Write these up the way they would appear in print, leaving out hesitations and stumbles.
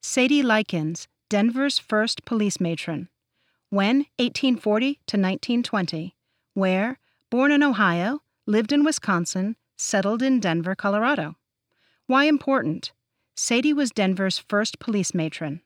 Sadie Likens, Denver's first police matron. When, 1840 to 1920. Where, born in Ohio, lived in Wisconsin, settled in Denver, Colorado. Why important? Sadie was Denver's first police matron.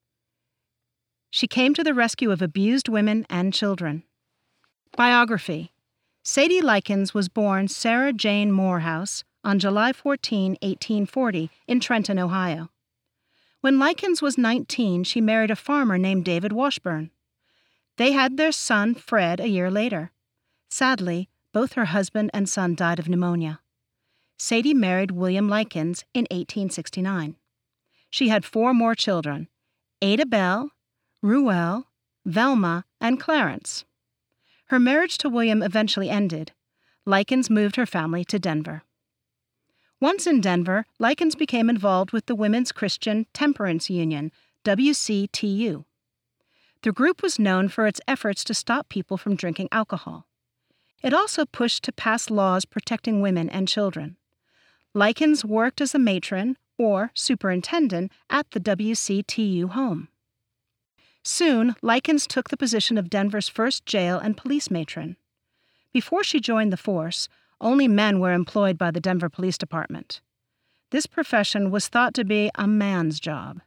She came to the rescue of abused women and children. Biography. Sadie Likens was born Sarah Jane Morehouse on July 14, 1840, in Trenton, Ohio. When Likens was 19, she married a farmer named David Washburn. They had their son, Fred, a year later. Sadly, both her husband and son died of pneumonia. Sadie married William Likens in 1869. She had 4 more children: Ada Bell, Ruel, Velma, and Clarence. Her marriage to William eventually ended. Likens moved her family to Denver. Once in Denver, Likens became involved with the Women's Christian Temperance Union, WCTU. The group was known for its efforts to stop people from drinking alcohol. It also pushed to pass laws protecting women and children. Likens worked as a matron, or superintendent, at the WCTU home. Soon, Likens took the position of Denver's first jail and police matron. Before she joined the force, only men were employed by the Denver Police Department. This profession was thought to be a man's job.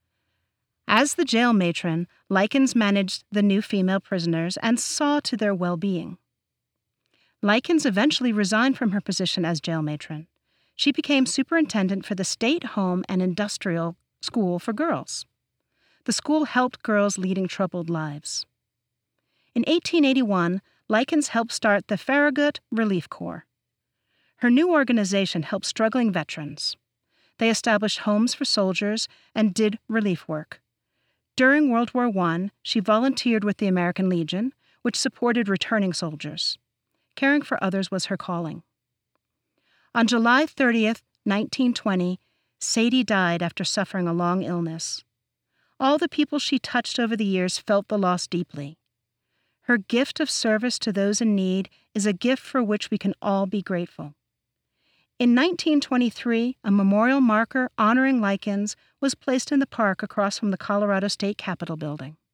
As the jail matron, Likens managed the new female prisoners and saw to their well-being. Likens eventually resigned from her position as jail matron. She became superintendent for the State Home and Industrial School for Girls. The school helped girls leading troubled lives. In 1881, Likens helped start the Farragut Relief Corps. Her new organization helped struggling veterans. They established homes for soldiers and did relief work. During World War I, she volunteered with the American Legion, which supported returning soldiers. Caring for others was her calling. On July 30th, 1920, Sadie died after suffering a long illness. All the people she touched over the years felt the loss deeply. Her gift of service to those in need is a gift for which we can all be grateful. In 1923, a memorial marker honoring Likens was placed in the park across from the Colorado State Capitol building.